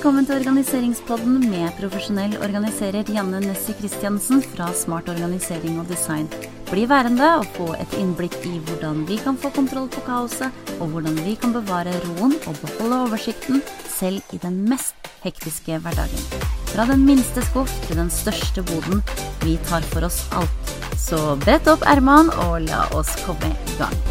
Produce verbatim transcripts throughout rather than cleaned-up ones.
velkommen til Organiseringspodden med profesjonell organiserer Janne Nessie Christiansen fra Smart Organisering og Design. Bli værende og få et innblikk i hvordan vi kan få kontroll på kaoset, og hvordan vi kan bevare roen og beholde oversikten selv i den mest hektiske hverdagen. Fra den minste skuff til den største boden, vi tar for oss alt. Så brett opp ermen og la oss komme i gang.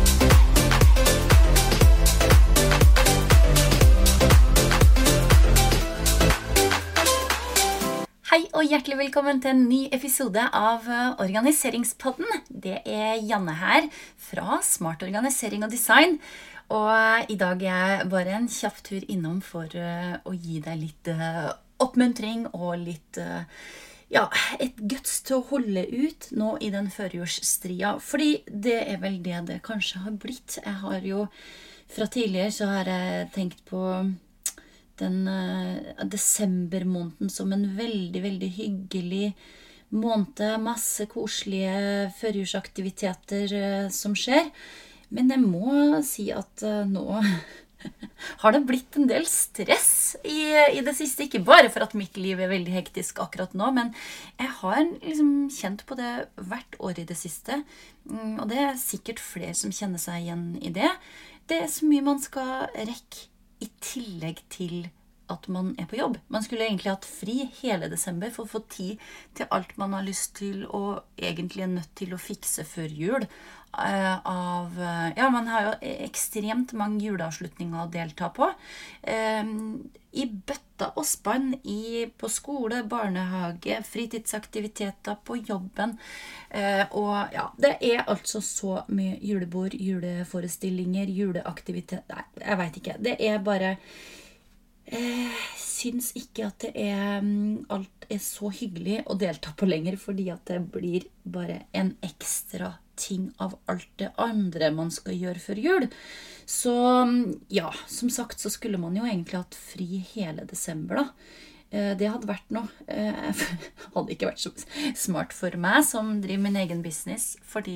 Hei og hjertelig velkommen til en ny episode av Organiseringspodden. Det er Janne her fra Smart Organisering og Design. Og i dag er jeg bare en kjapp tur innom for å gi deg litt oppmuntring og litt, ja, et guts til å holde ut nå i den førjulsstria. Fordi det er vel det det kanskje har blitt. Jeg har jo, fra tidligere så har jeg tenkt på den uh, desembermåneden som en veldig, veldig hyggelig måned, masse koselige førjulsaktiviteter uh, som skjer. Men jeg må si at uh, nå har det blitt en del stress i, i det siste. Ikke bare for at mitt liv er veldig hektisk akkurat nå, men jeg har liksom kjent på det hvert år i det siste. Mm, og det er sikkert flere som kjenner seg igjen i det. Det er så mye man skal rekke i tillegg til at man er på jobb. Man skulle egentlig hatt fri hele desember for å få tid til alt man har lyst til og egentlig er nødt til å fikse før jul. Uh, av, uh, ja, man har jo ekstremt mange juleavslutninger å delta på. Uh, I bøtta og spann, i, på skole, barnehage, fritidsaktiviteter, på jobben. Uh, og ja, det er altså så mye julebord, juleforestillinger, juleaktiviteter. Nei, jeg vet ikke. Det er bare... Jeg syns ikke at det er, alt er så hyggelig å delta på lenger, fordi at det blir bare en ekstra ting av alt det andre man skal gjøre før jul. Så ja, som sagt så skulle man jo egentlig hatt fri hele desember da. Det hadde vært noe. Det hadde ikke vært så smart for meg som driver min egen business, fordi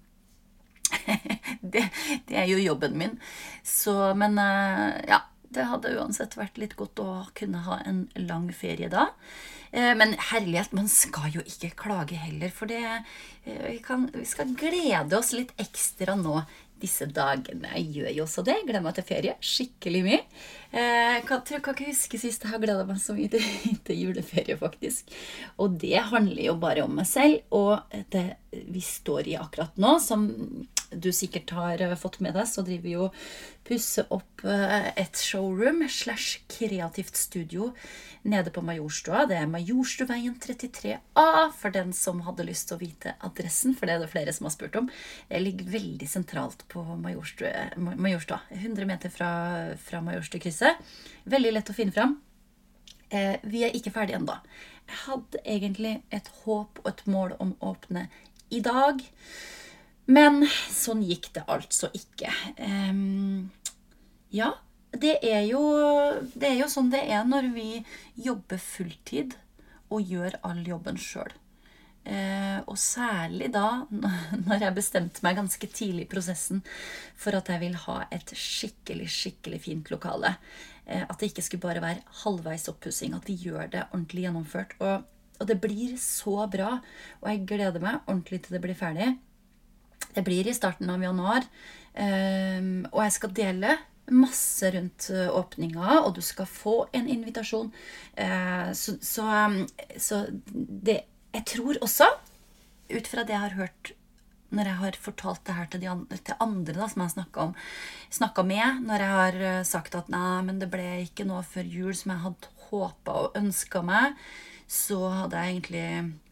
det, det er jo jobben min. Så, men ja, det hadde uansett vært litt godt å kunne ha en lang ferie da. Men herlighet, man skal jo ikke klage heller, for det, vi, kan, vi skal glede oss litt ekstra nå disse dagene. Jeg gjør jo også det, jeg gleder meg til ferie, skikkelig mye. Jeg kan, tror, kan ikke huske sist jeg har gledet meg så mye til, til juleferie faktisk. Og det handler jo bare om meg selv, og det vi står i akkurat nå, som du sikkert har fått med deg, så driver vi jo pusse opp et showroom slash kreativt studio nede på Majorstua. Det er Majorstuveien trettitre A, for den som hadde lyst til å vite adressen, for det er det flere som har spurt om. Det ligger veldig sentralt på Majorstua, Majorstua hundre meter fra, fra Majorstukrysset. Veldig lett å finne frem. Eh, vi er ikke ferdig enda. Jeg hadde egentlig et håp og et mål om å åpne i dag, men sånn gikk det altså ikke. Um, ja, det er, jo, det er jo sånn det er når vi jobber fulltid og gjør all jobben selv. Uh, og særlig da, når jeg bestemte meg ganske tidlig i prosessen for at jeg vil ha et skikkelig, skikkelig fint lokale. Uh, at det ikke skulle bare være halvveis oppussing, at vi gjør det ordentlig gjennomført. Og, og det blir så bra, og jeg gleder meg ordentlig til det blir ferdig. Det blir i starten av januar, um, og jeg skal dele masse rundt åpninga, og du skal få en invitasjon. Uh, så så, um, så det, jeg tror også, ut fra det jeg har hørt, når jeg har fortalt det her til, de andre, til andre da, som jeg snakket, om, snakket med, når jeg har sagt at nei, men det ble ikke noe før jul som jeg hadde håpet og ønsket meg, så hadde jeg egentlig...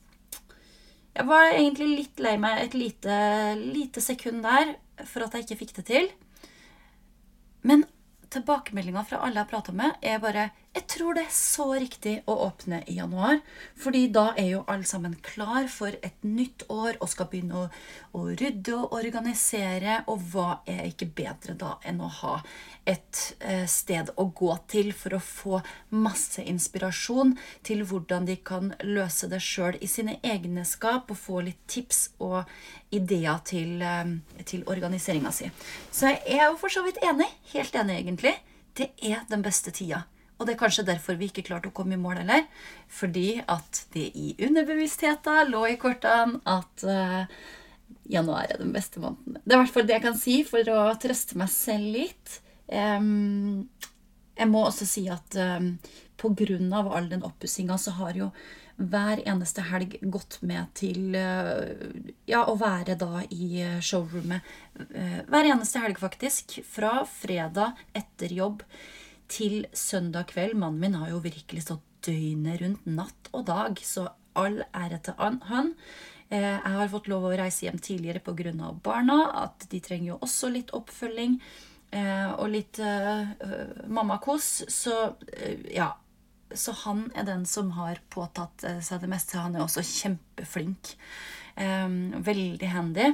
Jeg var egentlig litt lei meg et lite, lite sekund der for at jeg ikke fikk det til. Men tilbakemeldingen fra alle jeg pratet med er bare, jeg tror det er så riktig å åpne i januar, fordi da er jo alle sammen klar for et nytt år og skal begynne å, å rydde og organisere, og hva er ikke bedre da enn å ha et eh, sted å gå til for å få masse inspirasjon til hvordan de kan løse det selv i sine egne skap og få litt tips og ideer til, eh, til organiseringen sin. Så jeg er jo for så vidt enig, helt enig egentlig. Det er den beste tida Og det er kanskje derfor vi ikke klarte å komme i mål heller. Fordi at det i underbevisstheten lå i kortene at uh, januar er den beste måneden. Det er i hvert fall det jeg kan si for å trøste meg selv litt. Um, jeg må også si at um, på grunn av all den oppussingen så har jo hver eneste helg gått med til ja, å være da i showroomet. Hver eneste helg faktisk, fra fredag etter jobb til søndag kveld. Mannen min har jo virkelig stått døgnet rundt, natt og dag, så all ære til han. Jeg har fått lov å reise hjem tidligere på grunn av barna, at de trenger jo også litt oppfølging og litt mammakos, så ja, så han er den som har påtatt seg det meste. Han er også kjempeflink. Veldig handy.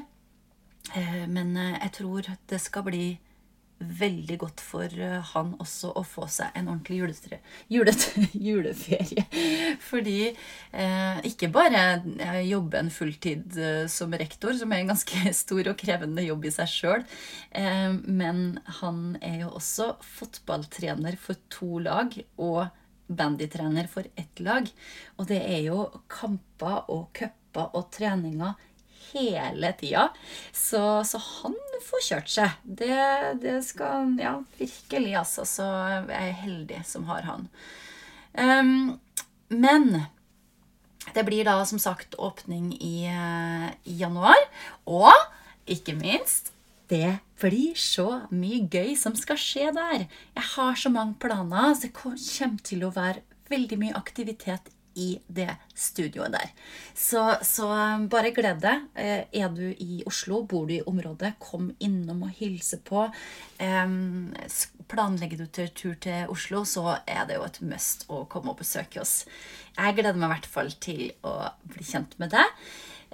Men jeg tror det skal bli veldig godt for han også å få seg en ordentlig juletre, juletre, juleferie. Fordi ikke bare jobbe en fulltid som rektor, som er en ganske stor og krevende jobb i seg selv, men han er jo også fotballtrener for to lag, og bandytrener for ett lag, og det er jo kamper og køpper og treninger hele tida, så, så han får kjørt seg. Det, det skal, ja, virkelig altså, så jeg er heldig som har han. Um, men det blir da som sagt åpning i, i januar, og ikke minst det blir så mye gøy som skal skje der. Jeg har så mange planer, så det kommer til å være veldig mye aktivitet i det studioet der. Så, så bare gled deg. Er du i Oslo, bor du i området, kom innom og hilse på. Planlegger du til tur til Oslo, så er det jo et must å komme og besøke oss. Jeg gleder meg i hvert fall til å bli kjent med deg.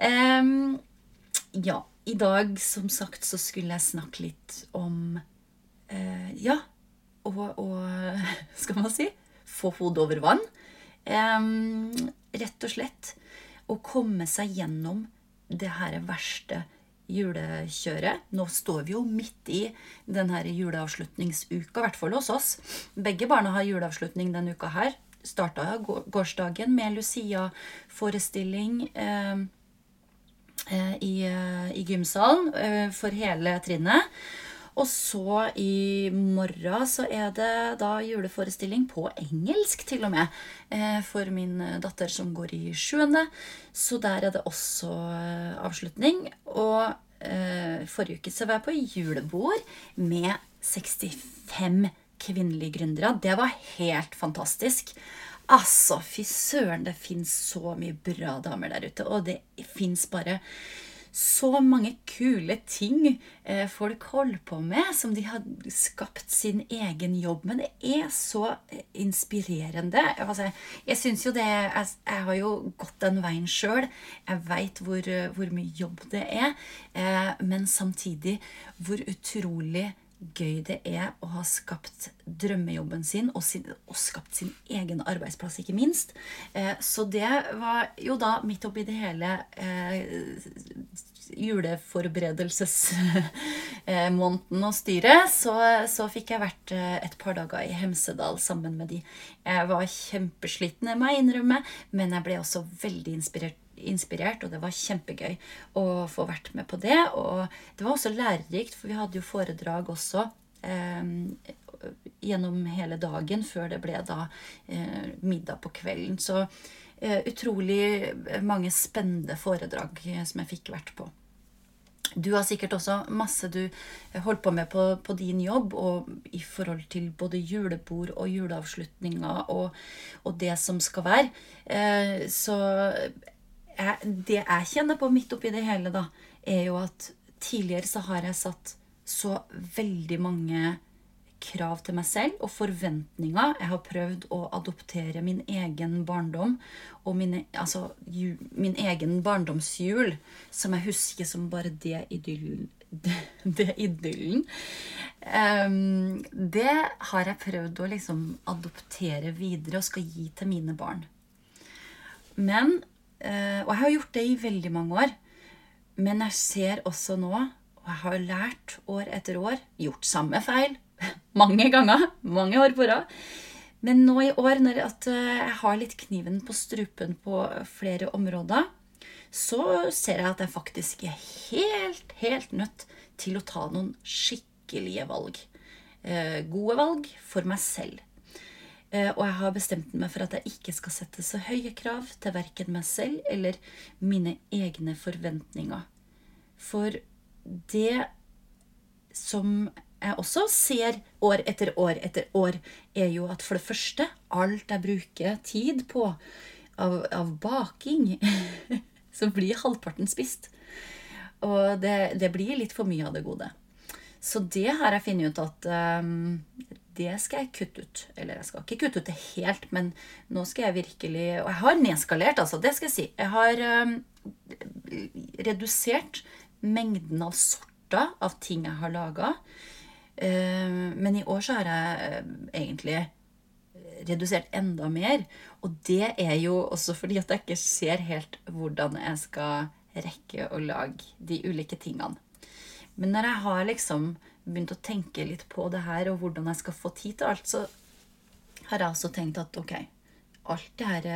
Ja, i dag, som sagt, så skulle jeg snakke litt om, eh, ja, og, og, skal man si, få hodet over vann. Eh, rett og slett, å komme seg gjennom det her verste julekjøret. Nå står vi jo midt i den her juleavslutningsuka, i hvert fall hos oss. Begge barna har juleavslutning denne uka her. Startet gårsdagen med Lucia-forestilling, eh, I, i gymsalen for hele trinnet. Og så i morgen så er det da juleforestilling på engelsk til og med, for min datter som går i sjuende. Så der er det også avslutning. Og forrige uke så var jeg på julebord med sekstifem kvinnelige gründere. Det var helt fantastisk. Altså, fy søren, det finnes så mye bra damer der ute, og det finnes bare så mange kule ting eh, folk holder på med, som de har skapt sin egen jobb, men det er så inspirerende. Altså, jeg synes jo det, jeg, jeg har jo gått den veien selv, jeg vet hvor, hvor mye jobb det er, eh, men samtidig hvor utrolig gøy det er å ha skapt drømmejobben sin og, sin, og skapt sin egen arbeidsplass, ikke minst. Eh, så det var jo da midt oppi det hele eh, juleforberedelsesmåneden og styret, så, så fikk jeg vært et par dager i Hemsedal sammen med de. Jeg var kjempesliten, jeg må innrømme, men jeg ble også veldig inspirert inspirert, og det var kjempegøy å få vært med på det, og det var også lærerikt, for vi hadde jo foredrag også eh, gjennom hele dagen, før det ble da eh, middag på kvelden, så eh, utrolig mange spennende foredrag som jeg fikk vært på. Du har sikkert også masse du holdt på med på, på din jobb, og i forhold til både julebord og juleavslutninger, og, og det som skal være, eh, så Jeg, det jeg kjenner på midt oppi det hele da, er jo at tidligere så har jeg satt så veldig mange krav til meg selv og forventninger. Jeg har prøvd å adoptere min egen barndom og mine, altså, ju, min egen barndomsjul, som jeg husker som bare det idyllen. Det, det idyllen. Um, det har jeg prøvd å liksom adoptere videre og skal gi til mine barn. Men Uh, og jeg har gjort det i veldig mange år, men jeg ser også nå, og jeg har lært år etter år, gjort samme feil, mange ganger, mange år på rad, Men nå i år, når at jeg har litt kniven på strupen på flere områder, så ser jeg at jeg faktisk er helt, helt nødt til å ta noen skikkelige valg. Eh, gode valg for meg selv. Eh, og jeg har bestemt meg for at jeg ikke skal sette så høye krav til hverken meg selv eller mine egne forventninger. For det som jeg også ser år etter år etter år, er jo at for det første, alt jeg bruker tid på av, av baking, så blir halvparten spist. Og det, det blir litt for mye av det gode. Så det har jeg funnet ut at um, det skal jeg kutte ut. Eller jeg skal ikke kutte ut det helt, men nå skal jeg virkelig, og jeg har nedskalert, altså, det skal jeg si. Jeg har um, redusert mengden av sorter av ting jeg har laget. Uh, men i år så har jeg uh, egentlig redusert enda mer. Og det er jo også fordi at jeg ikke ser helt hvordan jeg skal rekke å lage de ulike tingene. Men når jeg har liksom begynt å tenke litt på det her, og hvordan jeg skal få tid til alt, så har jeg også tenkt at, ok, alt det her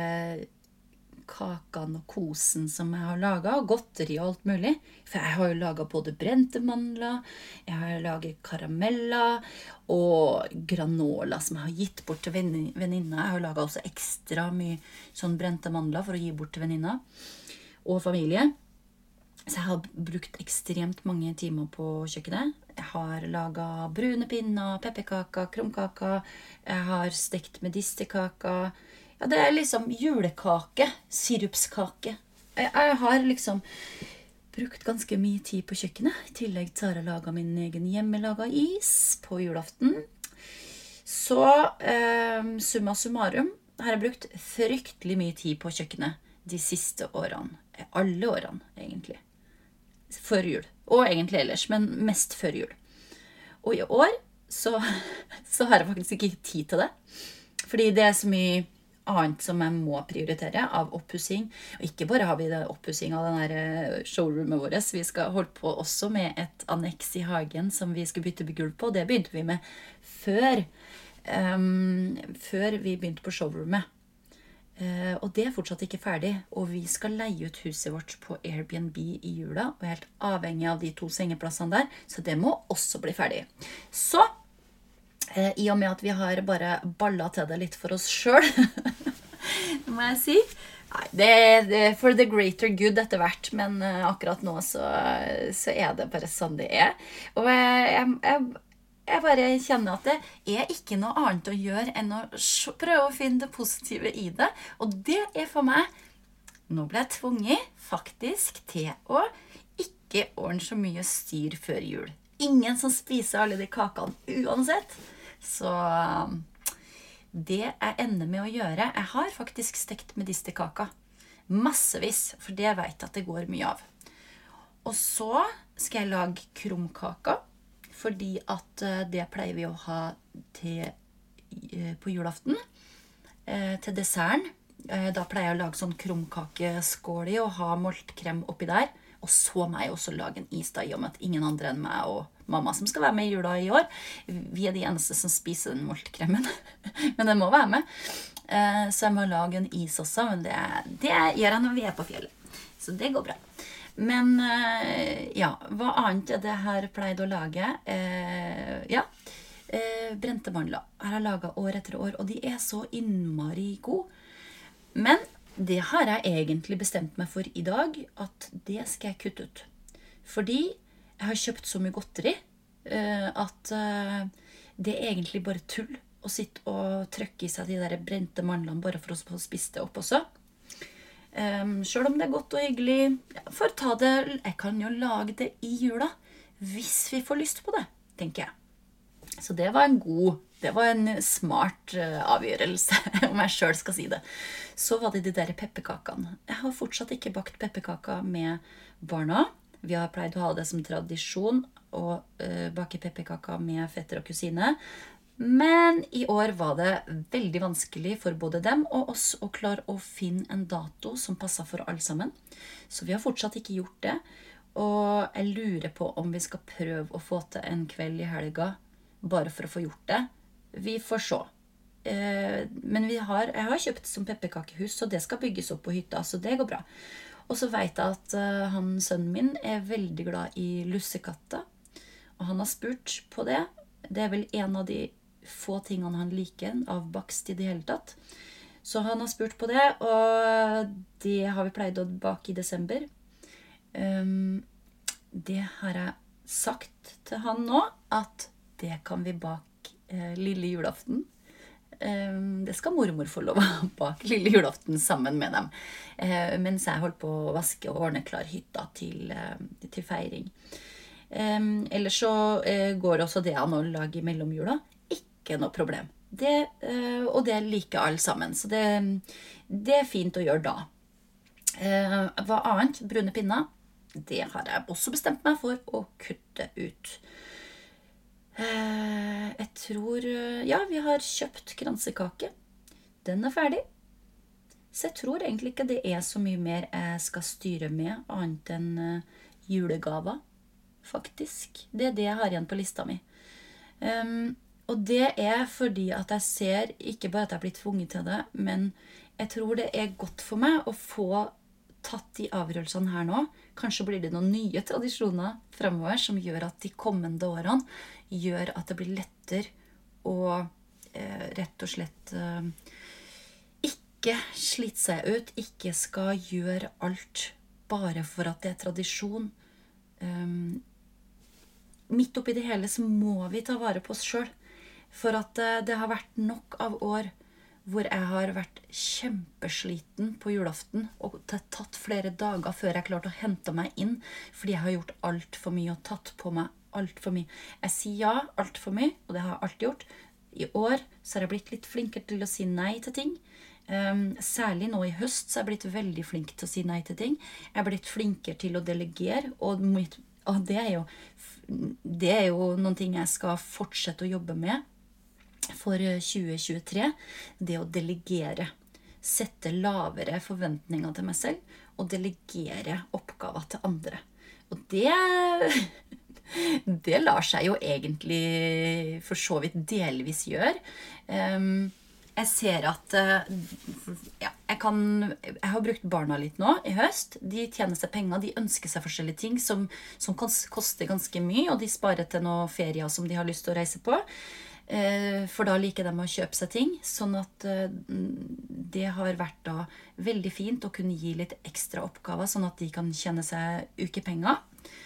kakene og kosen som jeg har laget, og godteri og alt mulig, for jeg har jo laget både brente mandler, jeg har laget karameller, og granola som jeg har gitt bort til venninner. Jeg har laget også ekstra mye sånn brente mandler for å gi bort til venninner og familie. Så jeg har brukt ekstremt mange timer på kjøkkenet. Jeg har laget brune pinner, pepperkaker, krumkaker. Jeg har stekt medisterkaker. Ja, det er liksom julekake, sirupskake. Jeg, jeg har liksom brukt ganske mye tid på kjøkkenet. I tillegg så har jeg laget min egen hjemmelaget is på julaften. Så eh, summa summarum har jeg brukt fryktelig mye tid på kjøkkenet de siste årene. Alle årene, egentlig. Før jul. Og egentlig ellers, men mest før jul. Og i år så, så har jeg faktisk ikke tid til det. Fordi det er så mye annet som jeg må prioritere av oppussing. Og ikke bare har vi det oppussing av den her showroomet vårt. Vi skal holde på også med et anneks i hagen som vi skulle bytte gulv på. Det begynte vi med før, um, før vi begynte på showroomet. Uh, og det er fortsatt ikke ferdig, og vi skal leie ut huset vårt på Airbnb i jula, og er helt avhengig av de to sengeplassene der, så det må også bli ferdig. Så, uh, i og med at vi har bare ballet til det litt for oss selv, må jeg si, nei, det er for the greater good etter hvert, men uh, akkurat nå så, så er det bare sånn det er. Og jeg, jeg, jeg Jeg bare kjenner at det er ikke noe annet å gjøre enn å prøve å finne det positive i det. Og det er for meg, nå ble jeg tvunget faktisk til å ikke ordne så mye styr før jul. Ingen som spiser alle de kakene uansett. Så det jeg ender med å gjøre, jeg har faktisk stekt medisterkaker. Massevis, for det vet jeg at det går mye av. Og så skal jeg lage krumkaker. Fordi at det pleier vi å ha til, på julaften, eh, til desserten. Eh, da pleier jeg å lage sånn krumkakeskål i og ha moltkrem oppi der. Og så må jeg også lage en is da, i og med at ingen andre enn meg og mamma som skal være med i jula i år. Vi er de eneste som spiser den moltkremen, men den må være med. Eh, så jeg må lage en is også, men det, det gjør jeg når vi er på fjellet. Så det går bra. Men ja, hva annet er det her pleid å lage? Eh, ja, eh, brente mandler. Her har jeg laget år etter år, og de er så innmari gode. Men det har jeg egentlig bestemt meg for i dag, at det skal jeg kutte ut. Fordi jeg har kjøpt så mye godteri, eh, at eh, det er egentlig bare tull å sitte og trykke i seg de der brente mandlene bare for å få spist det opp også. Um, selv om det er godt og hyggelig, ja, for ta det, jeg kan jo lage det i jula, hvis vi får lyst på det, tenker jeg. Så det var en god, det var en smart uh, avgjørelse, om jeg selv skal si det. Så var det de der pepperkakene. Jeg har fortsatt ikke bakt pepperkaker med barna. Vi har pleid å ha det som tradisjon å uh, bake pepperkaker med fetter og kusine. Men i år var det veldig vanskelig for både dem og oss å klare å finne en dato som passet for alle sammen. Så vi har fortsatt ikke gjort det, og jeg lurer på om vi skal prøve å få til en kveld i helga bare for å få gjort det. Vi får se. Eh, men vi har, jeg har kjøpt som pepperkakehus, så det skal bygges opp på hytta, så det går bra. Og så vet jeg at eh, han, sønnen min er veldig glad i lussekatter, og han har spurt på det. Det er vel en av de få tingene han liker av bakst i det hele tatt. Så han har spurt på det, og det har vi pleid å bake i desember. Um, det har jeg sagt til han nå, at det kan vi bake eh, lille julaften. Um, det skal mormor få lov å bake lille julaften sammen med dem. Uh, mens jeg holdt på å vaske og ordne klar hytta til, uh, til feiring. Um, ellers så uh, går også det an å lage i mellomjula. Ikke noe problem. Det, uh, og det liker alle sammen. Så det, det er fint å gjøre da. Uh, hva annet? Brune pinner. Det har jeg også bestemt meg for å kutte ut. Uh, jeg tror... Uh, ja, vi har kjøpt kransekake. Den er ferdig. Så jeg tror egentlig ikke det er så mye mer jeg skal styre med, annet enn uh, julegaver, faktisk. Det er det jeg har igjen på lista mi. Um, Og det er fordi at jeg ser, ikke bare at jeg har blitt tvunget til det, men jeg tror det er godt for meg å få tatt de avgjørelsene her nå. Kanskje blir det noen nye tradisjoner fremover som gjør at de kommende årene gjør at det blir lettere å eh, rett og slett eh, ikke slite seg ut, ikke skal gjøre alt bare for at det er tradisjon. Um, midt oppi det hele så må vi ta vare på oss selv. For at det har vært nok av år hvor jeg har vært kjempesliten på julaften og tatt flere dager før jeg klarte å hente meg inn, fordi jeg har gjort alt for mye og tatt på meg alt for mye. Jeg sier ja alt for mye, og det har jeg alltid gjort. I år så har jeg blitt litt flinkere til å si nei til ting. Um, særlig nå i høst så har jeg blitt veldig flink til å si nei til ting. Jeg har blitt flinkere til å delegere, og, mitt, og det, er jo, det er jo noen ting jeg skal fortsette å jobbe med for tjue tjuetre, det å delegere, sette lavere forventninger til meg selv, og delegere oppgaver til andre. Og det, det lar seg jo egentlig for så vidt delvis gjøre. Um, jeg ser at ja, jeg, kan, jeg har brukt barna litt nå i høst. De tjener seg penger, de ønsker seg forskjellige ting som, som kan koste ganske mye, og de sparer til noen ferier som de har lyst til å reise på. For da liker de å kjøpe seg ting, sånn at det har vært da veldig fint å kunne gi litt ekstra oppgaver, sånn at de kan tjene seg ukepenger.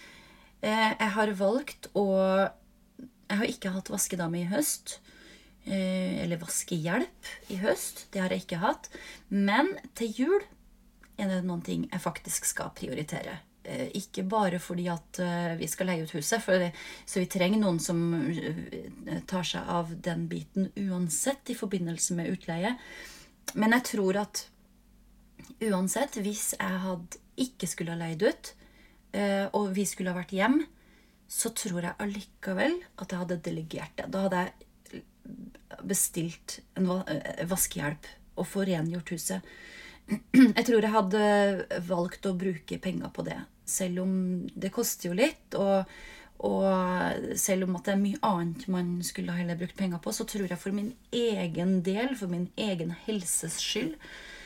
Jeg har valgt å... Jeg har ikke hatt vaskedame i høst, eller vaskehjelp i høst, det har jeg ikke hatt. Men til jul er det noen ting jeg faktisk skal prioritere. Ikke bare fordi at vi skal leie ut huset, for det, så vi trenger noen som tar seg av den biten uansett i forbindelse med utleie. Men jeg tror at uansett, hvis jeg hadde ikke skulle ha leid ut, og vi skulle ha vært hjem, så tror jeg allikevel at jeg hadde delegert det. Da hadde jeg bestilt en vaskehjelp og få rengjort huset. Jeg tror jeg hadde valgt å bruke penger på det, selv om det koster jo litt, og, og selv om at det er mye annet man skulle heller brukt penger på, så tror jeg for min egen del, for min egen helses skyld,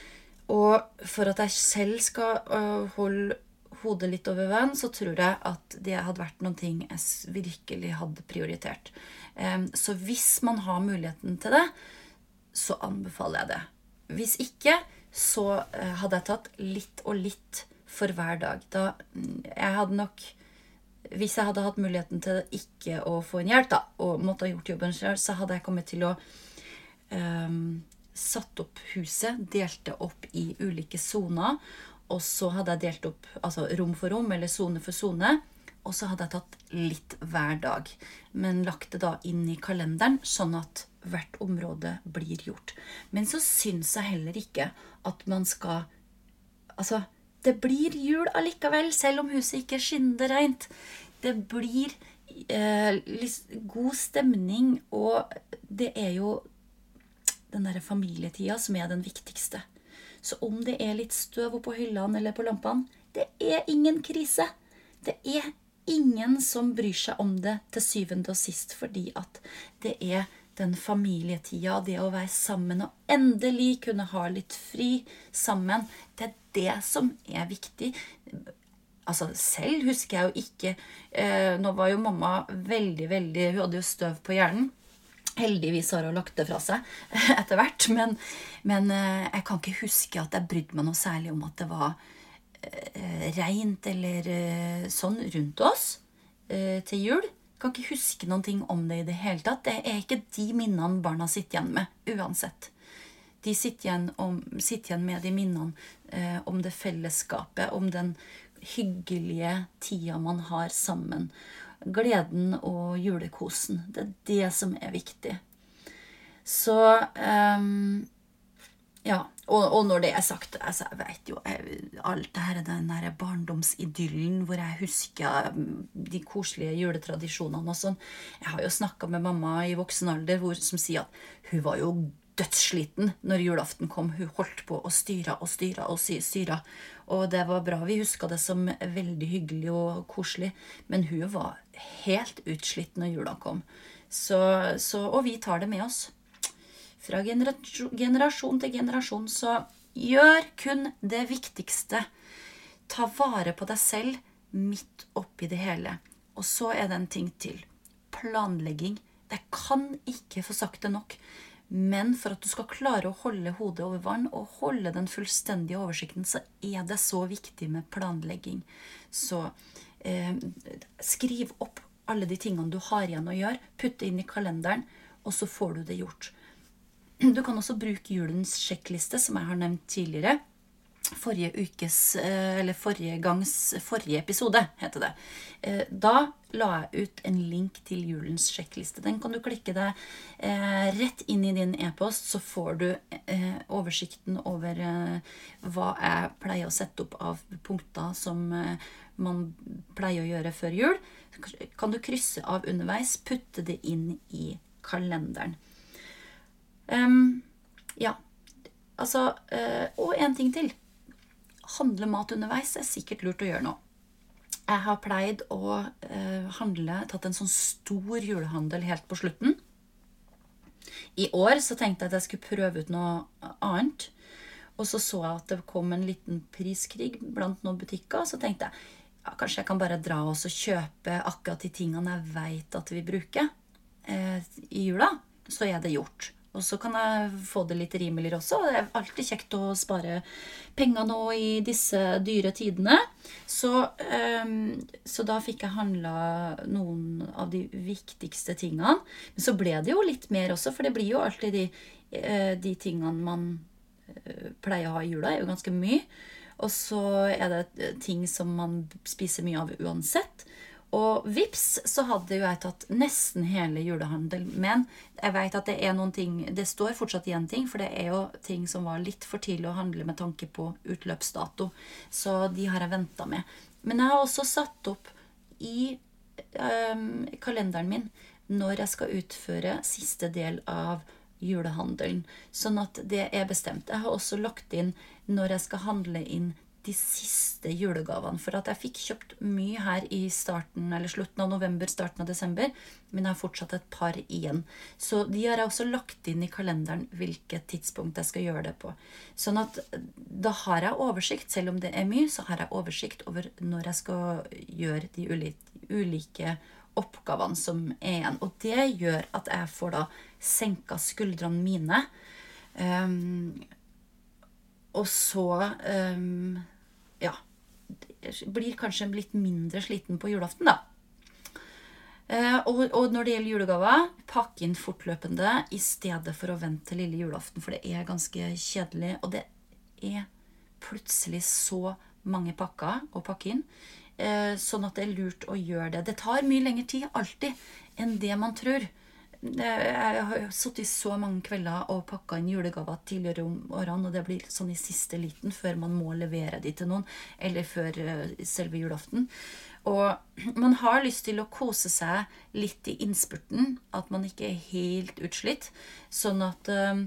og for at jeg selv skal uh, holde hodet litt over vann, så tror jeg at det hadde vært noen ting jeg virkelig hadde prioritert. Um, så hvis man har muligheten til det, så anbefaler jeg det. Hvis ikke, så hadde jeg tatt litt og litt for hver dag. Da, jeg hadde nok, hvis jeg hadde hatt muligheten til ikke å få en hjelp da, og måtte ha gjort jobben selv, så hadde jeg kommet til å um, satt opp huset, delt det opp i ulike zoner, og så hadde jeg delt opp altså rom for rom, eller zone for zone, og så hadde jeg tatt litt hver dag, men lagt det da inn i kalenderen, sånn at hvert område blir gjort. Men så synes jeg heller ikke at man skal, altså, det blir jul allikevel, selv om huset ikke skinner rent. Det blir eh, god stemning, og det er jo den der familietida som er den viktigste. Så om det er litt støv på hyllene eller på lampene, det er ingen krise. Det er ingen som bryr seg om det til syvende og sist, fordi at det er den familietida, det å være sammen og endelig kunne ha litt fri sammen, det er det som er viktig. Altså, selv husker jeg jo ikke, eh, nå var jo mamma veldig, veldig, hun hadde jo støv på hjernen. Heldigvis har hun lagt det fra seg etter hvert, men, men eh, jeg kan ikke huske at jeg brydde meg noe særlig om at det var eh, rent eller eh, sånn rundt oss eh, til jul. Jeg kan ikke huske noen ting om det i det hele tatt. Det er ikke de minnene barna sitter igjen med, uansett. De sitter igjen, om, sitter igjen med de minnene eh, om det fellesskapet, om den hyggelige tida man har sammen. Gleden og julekosen. Det er det som er viktig. Så, um, ja, og, og når det er sagt, altså, jeg vet jo, jeg, alt det her, den der barndomsidyllen, hvor jeg husker de koselige juletradisjonene og sånn. Jeg har jo snakket med mamma i voksen alder, hvor, som sier at hun var jo dødssliten når julaften kom. Hun holdt på å styre og styre og styre. Og det var bra, vi husket det som veldig hyggelig og koselig. Men hun var helt utslitt når jula kom. Så, så, og vi tar det med oss. Fra generasjon, generasjon til generasjon, så gjør kun det viktigste. Ta vare på deg selv midt oppi det hele. Og så er det en ting til. Planlegging. Jeg kan ikke få sagt det nok. Men for at du skal klare å holde hodet over vann og holde den fullstendige oversikten, så er det så viktig med planlegging. Så eh, skriv opp alle de tingene du har igjen å gjøre, putt det inn i kalenderen, og så får du det gjort. Du kan også bruke julens sjekkliste, som jeg har nevnt tidligere. Forrige ukes, eller forrige gangs, forrige episode heter det. Da la jeg ut en link til julens sjekkliste. Den kan du klikke deg eh, rett inn i din e-post, så får du eh, oversikten over eh, hva jeg pleier å sette opp av punkter som eh, man pleier å gjøre før jul. Kan du krysse av underveis, putte det inn i kalenderen. Um, ja, altså, uh, og en ting til. Handle mat underveis er sikkert lurt å gjøre nå. Jeg har pleid å uh, handle, tatt en sånn stor julehandel helt på slutten. I år så tenkte jeg at jeg skulle prøve ut noe annet. Og så så jeg at det kom en liten priskrig blant noen butikker. Så tenkte jeg, ja, kanskje jeg kan bare dra og kjøpe akkurat de tingene jeg vet at vi bruker uh, i jula. Så er det gjort. Og så kan jeg få det litt rimeligere også. Det er alltid kjekt å spare penger nå i disse dyre tidene. Så, um, så da fikk jeg handlet noen av de viktigste tingene. Men så ble det jo litt mer også, for det blir jo alltid de, uh, de tingene man uh, pleier å ha i jula, er jo ganske mye. Og så er det ting som man spiser mye av uansett. Og vips, så hadde jo jeg tatt nesten hele julehandel, men jeg vet at det er noen ting, det står fortsatt igjen ting, for det er jo ting som var litt for tidlig å handle med tanke på utløpsdato, så de har jeg ventet med. Men jeg har også satt opp i um, kalenderen min når jeg skal utføre siste del av julehandelen, sånn at det er bestemt. Jeg har også lagt inn når jeg skal handle inn de siste julegavene, for at jeg fikk kjøpt mye her i starten, eller slutten av november, starten av desember, men jeg har fortsatt et par igjen. Så de har jeg også lagt inn i kalenderen hvilket tidspunkt jeg skal gjøre det på. Sånn at da har jeg oversikt, selv om det er mye, så har jeg oversikt over når jeg skal gjøre de ulike, ulike oppgavene som er igjen. Og det gjør at jeg får da senket skuldrene mine, um, og så um, ja, blir kanskje litt mindre sliten på julaften da. Uh, og, og når det gjelder julegaver, pakk inn fortløpende i stedet for å vente til lille julaften, for det er ganske kjedelig, og det er plutselig så mange pakker å pakke inn, uh, sånn at det er lurt å gjøre det. Det tar mye lengre tid, alltid, enn det man tror. Jeg har suttet i så mange kvelder og pakket inn julegaver tidligere om årene, og det blir sånn i siste liten før man må levere de til noen, eller før selve julaften. Og man har lyst til å kose seg litt i innspurten, at man ikke er helt utslitt, sånn at uh,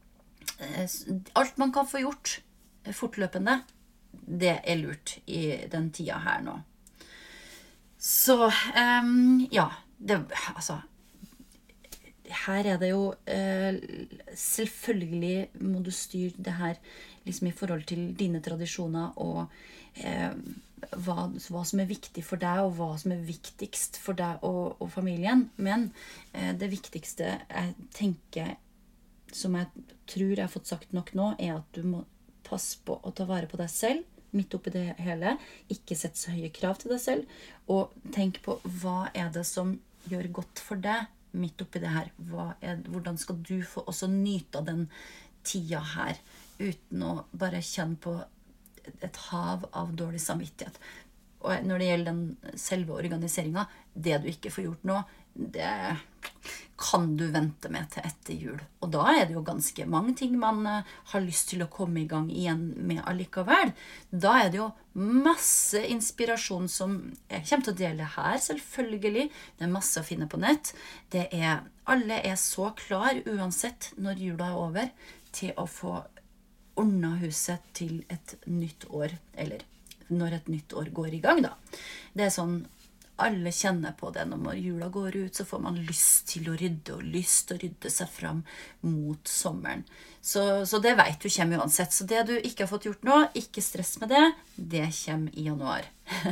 alt man kan få gjort fortløpende, det er lurt i den tida her nå. Så, um, ja, det, altså, her er det jo eh, selvfølgelig må du styre det her liksom i forhold til dine tradisjoner og eh, hva, hva som er viktig for deg og hva som er viktigst for deg og, og familien. Men eh, det viktigste jeg tenker, som jeg tror jeg har fått sagt nok nå, er at du må passe på å ta vare på deg selv midt oppi det hele. Ikke sette så høye krav til deg selv, og tenk på hva er det som gjør godt for deg midt oppi det her. Hva er, hvordan skal du få også nyte av den tida her, uten å bare kjenne på et hav av dårlig samvittighet. Og når det gjelder den selve organiseringen, det du ikke får gjort nå, det kan du vente med til etter jul. Og da er det jo ganske mange ting man uh, har lyst til å komme i gang igjen med allikevel. Da er det jo masse inspirasjon som jeg kommer til å dele her, selvfølgelig. Det er masse å finne på nett. Det er, alle er så klar, uansett når jula er over, til å få ordnet huset til et nytt år, eller når et nytt år går i gang da. Det er sånn, alle kjenner på det, når jula går ut, så får man lyst til å rydde, og lyst til å rydde seg fram mot sommeren. Så, så det vet du kommer uansett. Så det du ikke har fått gjort nå, ikke stress med det, det kommer i januar.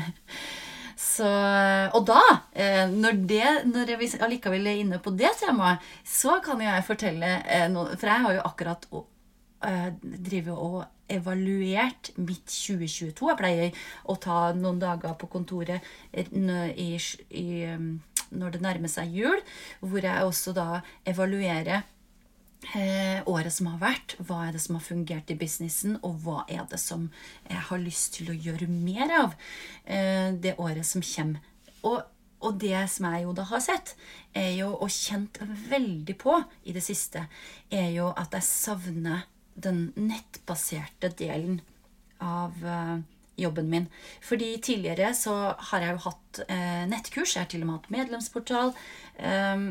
Så, og da, når, det, når jeg allikevel er inne på det temaet, så kan jeg fortelle noe, for jeg har jo akkurat driver og evaluert mitt tjue tjueto. Jeg pleier å ta noen dager på kontoret i, i, når det nærmer seg jul, hvor jeg også da evaluerer eh, året som har vært. Hva er det som har fungert i businessen, og hva er det som jeg har lyst til å gjøre mer av eh, det året som kommer. Og Og det som jeg jo da har sett, er jo, og kjent veldig på i det siste, er jo at jeg savner den nettbaserte delen av uh, jobben min. Fordi tidligere så har jeg jo hatt uh, nettkurs, jeg har til og med hatt medlemsportal, um,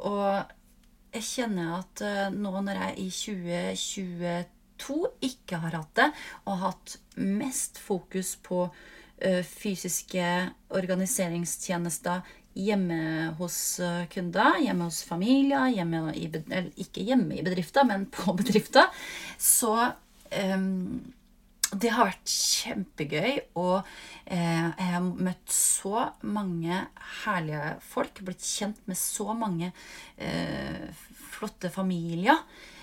og jeg kjenner at uh, nå når jeg i tjue tjueto ikke har hatt det, og hatt mest fokus på uh, fysiske organiseringstjenester hjemme hos kunder, hjemme hos familier, hjemme i, eller ikke hjemme i bedrifter, men på bedrifter. Så um, det har vært kjempegøy, og eh, jeg har møtt så mange herlige folk, blitt kjent med så mange eh, flotte familier.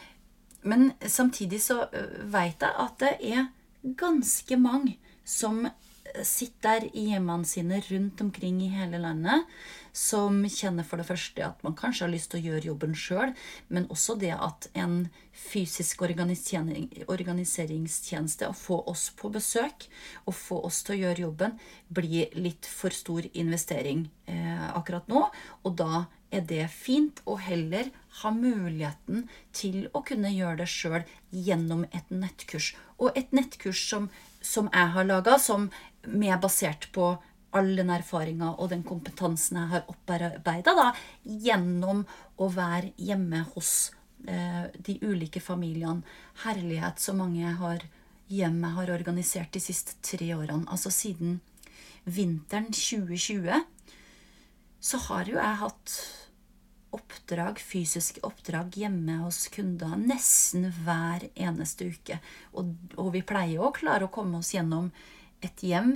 Men samtidig så vet jeg at det er ganske mange som sitter i hjemmene sine rundt omkring i hele landet, som kjenner for det første at man kanskje har lyst til å gjøre jobben selv, men også det at en fysisk organiseringstjeneste, å få oss på besøk, og få oss til å gjøre jobben, blir litt for stor investering eh, akkurat nå, og da er det fint å heller ha muligheten til å kunne gjøre det selv gjennom et nettkurs. Og et nettkurs som, som jeg har laget, som er basert på all den erfaringen og den kompetansen jeg har opparbeidet da, gjennom å være hjemme hos eh, de ulike familiene. Herlighet, så mange har hjemme har organisert de siste tre årene. Altså siden vinteren tjue tjue, så har jo jeg hatt oppdrag, fysiske oppdrag hjemme hos kunder nesten hver eneste uke. Og, og vi pleier å klare å komme oss gjennom et hjem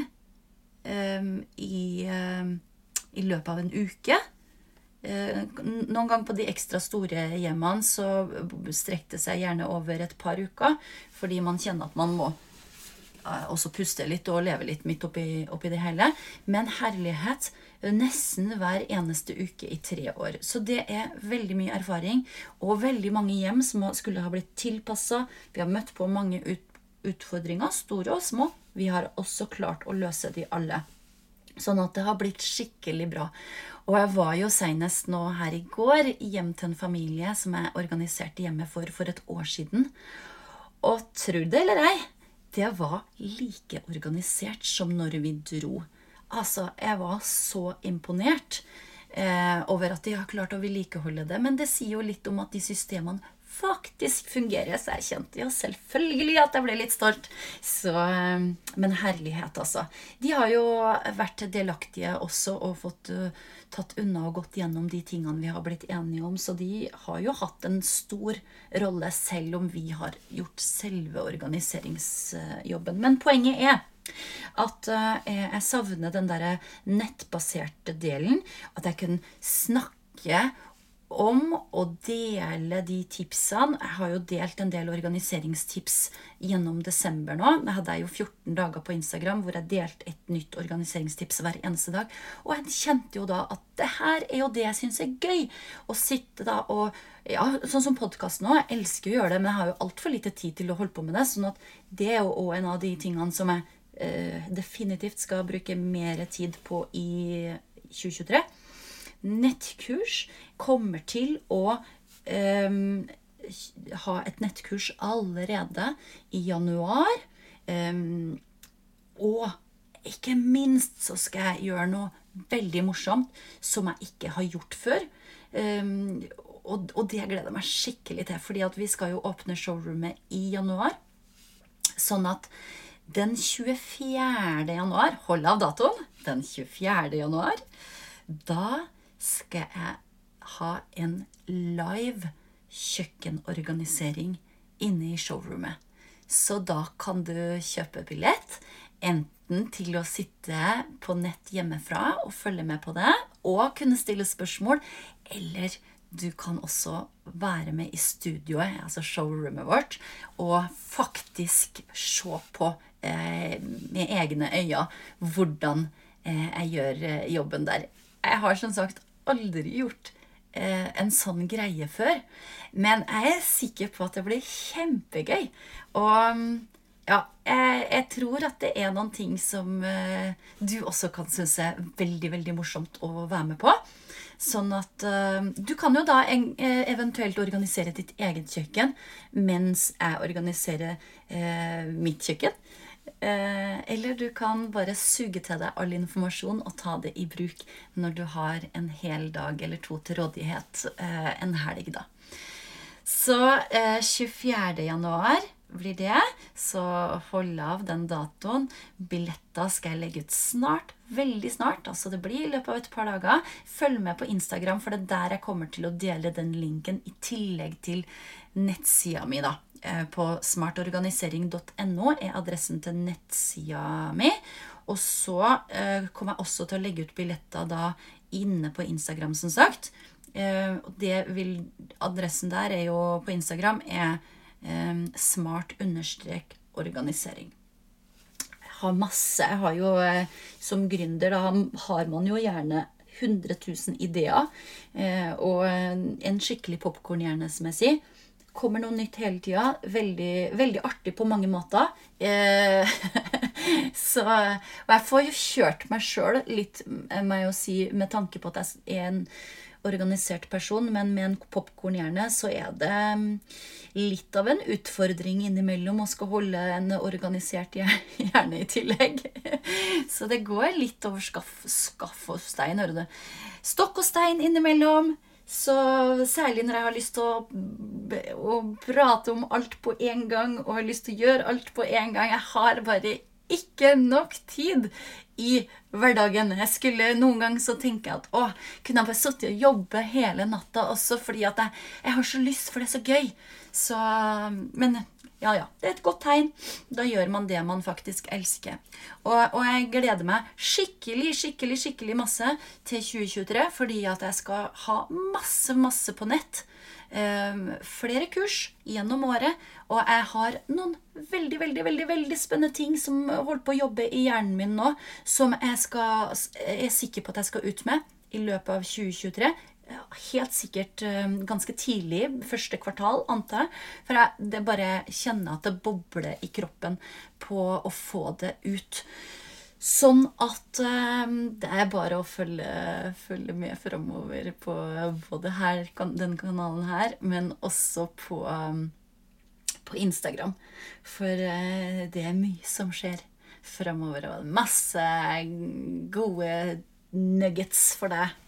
um, i, um, i løpet av en uke. Uh, noen gang på de ekstra store hjemmene så strekker det seg gjerne over et par uker, fordi man kjenner at man må uh, også puste litt og leve litt midt oppi, oppi det hele. Men herlighet, nesten hver eneste uke i tre år. Så det er veldig mye erfaring, og veldig mange hjem som skulle ha blitt tilpasset. Vi har møtt på mange ut, utfordringer, store og små. Vi har også klart å løse de alle. Sånn at det har blitt skikkelig bra. Og jeg var jo senest nå her i går hjem til en familie som jeg organiserte hjemme for for et år siden. Og tro det eller ei, det var like organisert som når vi dro. Altså, jeg var så imponert eh, over at de har klart å vedlikeholde det, men det sier jo litt om at de systemene faktisk fungerer, så jeg kjente jo selvfølgelig at jeg ble litt stolt. Så, men herlighet altså. De har jo vært delaktige også og fått uh, tatt unna og gått gjennom de tingene vi har blitt enige om, så de har jo hatt en stor rolle selv om vi har gjort selve organiseringsjobben. Men poenget er at uh, jeg savner den der nettbaserte delen, at jeg kunne snakke om å dele de tipsene. Jeg har jo delt en del organiseringstips gjennom desember nå. Jeg hadde jo fjorten dager på Instagram hvor jeg delte et nytt organiseringstips hver eneste dag. Og jeg kjente jo da at det her er jo det jeg synes er gøy. Å sitte da og, ja, sånn som podcast nå, jeg elsker å gjøre det, men jeg har jo alt for lite tid til å holde på med det, sånn at det er jo også en av de tingene som jeg eh, definitivt skal bruke mer tid på i tjue tjuetre. Nettkurs kommer til å um, ha et nettkurs allerede i januar. Um, og ikke minst så skal jeg gjøre noe veldig morsomt som jeg ikke har gjort før. Um, og, og det gleder jeg meg skikkelig til, fordi at vi skal jo åpne showroomet i januar. Sånn at den tjuefjerde januar, hold av datoen, den tjuefjerde januar, da skal jeg ha en live kjøkkenorganisering inne i showroomet. Så da kan du kjøpe billett, enten til å sitte på nett hjemmefra og følge med på det, og kunne stille spørsmål, eller du kan også være med i studioet, altså showroomet vårt, og faktisk se på eh, med egne øyne hvordan eh, jeg gjør eh, jobben der. Jeg har som sagt aldri gjort eh, en sånn greie før, men jeg er sikker på at det blir kjempegøy. Og ja, jeg, jeg tror at det er noen ting som eh, du også kan synes er veldig, veldig morsomt å være med på. Sånn at eh, du kan jo da en, eh, eventuelt organisere ditt eget kjøkken, mens jeg organiserer eh, mitt kjøkken. Eh, eller du kan bare suge til deg all informasjon og ta det i bruk når du har en hel dag eller to til rådighet eh, en helg da. Så eh, tjuefjerde januar blir det, så hold av den datoen. Billetter skal jeg legge ut snart, veldig snart, altså det blir i løpet av et par dager. Følg med på Instagram, for det er der jeg kommer til å dele den linken i tillegg til nettsida mi da. På smartorganisering punktum no er adressen til nettsida mi, og så eh, kommer jeg også til å legge ut billetter da inne på Instagram som sagt. Eh, det vil, adressen der er jo på Instagram er eh, smart understrek organisering. Jeg har masse, jeg har jo eh, som gründer da har man jo gjerne hundre tusen ideer, eh, og en skikkelig popcornhjerne som jeg sier. Kommer noe nytt hele tiden, veldig, veldig artig på mange måter. Eh, så, og jeg får jo kjørt meg selv litt, må jeg jo si, med tanke på at jeg er en organisert person, men med en popcornhjerne så er det litt av en utfordring innimellom å skal holde en organisert hjerne i tillegg. Så det går litt over skaff, skaff og stein, hører du. Stokk og stein innimellom. Så særlig når jeg har lyst til å, å prate om alt på en gang, og har lyst til å gjøre alt på en gang, jeg har bare ikke nok tid i hverdagen. Jeg skulle noen gang så tenke at, å, kunne jeg bare sitte og jobbe hele natta også, fordi at jeg, jeg har så lyst, for det er så gøy. Så, men ja, ja, det er et godt tegn. Da gjør man det man faktisk elsker. Og, og jeg gleder meg skikkelig, skikkelig, skikkelig masse til tjue tjuetre, fordi at jeg skal ha masse, masse på nett. Um, flere kurs gjennom året, og jeg har noen veldig, veldig, veldig, veldig spennende ting som holder på å jobbe i hjernen min nå, som jeg, skal, jeg er sikker på at jeg skal ut med i løpet av tjue tjuetre. Helt sikkert ganske tidlig, første kvartal, antar jeg, for jeg det bare kjenner at det bobler i kroppen på å få det ut. Sånn at um, det er bare å følge, følge med fremover på både her, den kanalen her, men også på, um, på Instagram. For uh, det er mye som skjer fremover, og masse gode nuggets for deg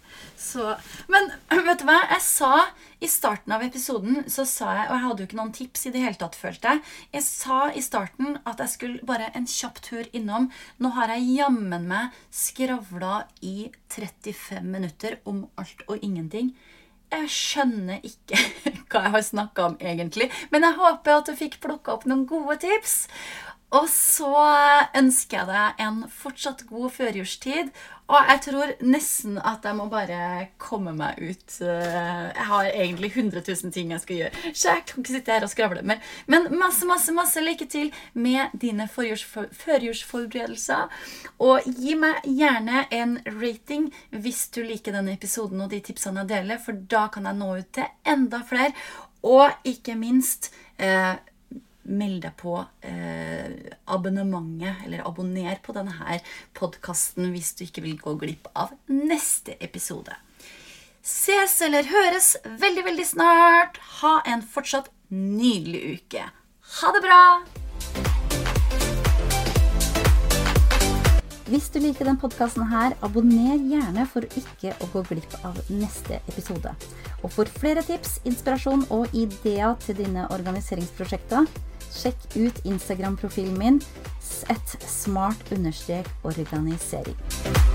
Så, men vet du hva, jeg sa i starten av episoden, så sa jeg, og jeg hadde jo ikke noen tips i det hele tatt, følte jeg. Jeg sa i starten at jeg skulle bare en kjapp tur innom. Nå har jeg jammen meg skravlet i trettifem minutter om alt og ingenting. Jeg skjønner ikke hva jeg har snakket om egentlig, men jeg håper at du fikk plukket opp noen gode tips. Og så ønsker jeg deg en fortsatt god førjulstid, og jeg tror nesten at jeg må bare komme meg ut. Jeg har egentlig hundre tusen ting jeg skal gjøre, så jeg kan ikke sitte her og skravle mer. Men masse, masse, masse lykke til med dine førjulsforberedelser, og gi meg gjerne en rating hvis du liker denne episoden og de tipsene jeg deler, for da kan jeg nå ut til enda flere, og ikke minst eh, meld deg på eh, abonnementet, eller abonner på denne her podcasten hvis du ikke vil gå glipp av neste episode. Ses eller høres veldig, veldig snart. Ha en fortsatt nydelig uke. Ha det bra! Hvis du liker den podcasten her, abonner gjerne for ikke å gå glipp av neste episode. Og for flere tips, inspirasjon og ideer til dine organiseringsprosjekter, sjekk ut Instagram-profilen min, et smart understrek organisering.